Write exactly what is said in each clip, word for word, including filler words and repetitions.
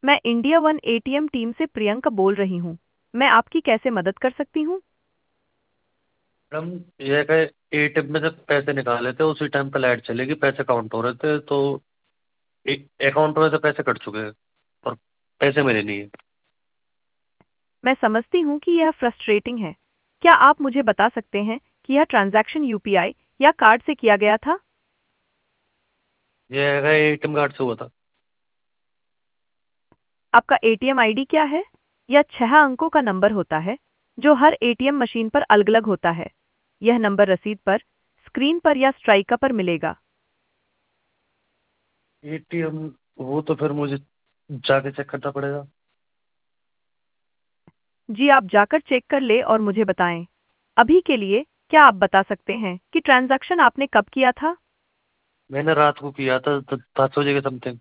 मैं India One ATM team से प्रियंका बोल रही हूँ। मैं आपकी कैसे मदद कर सकती हूँ? मैडम, ये है एटीएम में से पैसे निकाले थे, उसी टाइम पे लाइट चलेगी, पैसे काउंट हो रहे थे तो अकाउंट में से पैसे कट चुके हैं और पैसे मेरे नहीं है। मैं समझती हूँ कि यह फ्रस्ट्रेटिंग है। क्या आप मुझे बता सकते हैं कि यह ट्रांजैक्शन यूपीआई या कार्ड से किया गया था? ये है एटीएम कार्ड से हुआ था। आपका एटीएम आईडी क्या है? यह छह अंकों का नंबर होता है जो हर एटीएम मशीन पर अलग-अलग होता है। यह नंबर रसीद पर, स्क्रीन पर या स्ट्राइका पर मिलेगा। एटीएम, वो तो फिर मुझे जाके चेक करना पड़ेगा। जी, आप जाकर चेक कर ले और मुझे बताएं। अभी के लिए क्या आप बता सकते हैं कि ट्रांजैक्शन आपने कब किया था? मैंने रात को किया था द- दस बजे के समथिंग।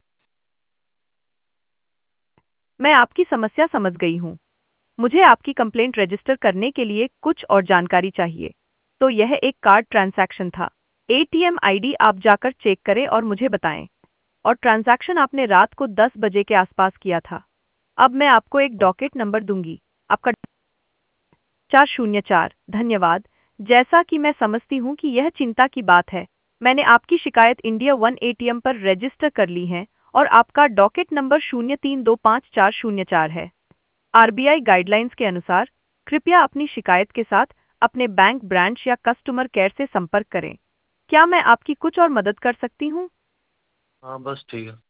मैं आपकी समस्या समझ गई हूँ। मुझे आपकी कंप्लेंट रजिस्टर करने के लिए कुछ और जानकारी चाहिए। तो यह एक कार्ड ट्रांजैक्शन था। एटीएम आईडी आप जाकर चेक करें और मुझे बताएं। और ट्रांजैक्शन आपने रात को दस बजे के आसपास किया था। अब मैं आपको एक डॉकेट नंबर दूंगी। आपका चार शून्य चार। धन्यवाद। जैसा कि मैं समझती हूँ कि यह चिंता की बात है, मैंने आपकी शिकायत इंडिया वन एटीएम पर रजिस्टर कर ली है और आपका डॉकेट नंबर शून्य तीन दो पाँच चार शून्य चार है। आरबीआई गाइडलाइंस के अनुसार कृपया अपनी शिकायत के साथ अपने बैंक ब्रांच या कस्टमर केयर से संपर्क करें। क्या मैं आपकी कुछ और मदद कर सकती हूँ? हाँ, बस ठीक है।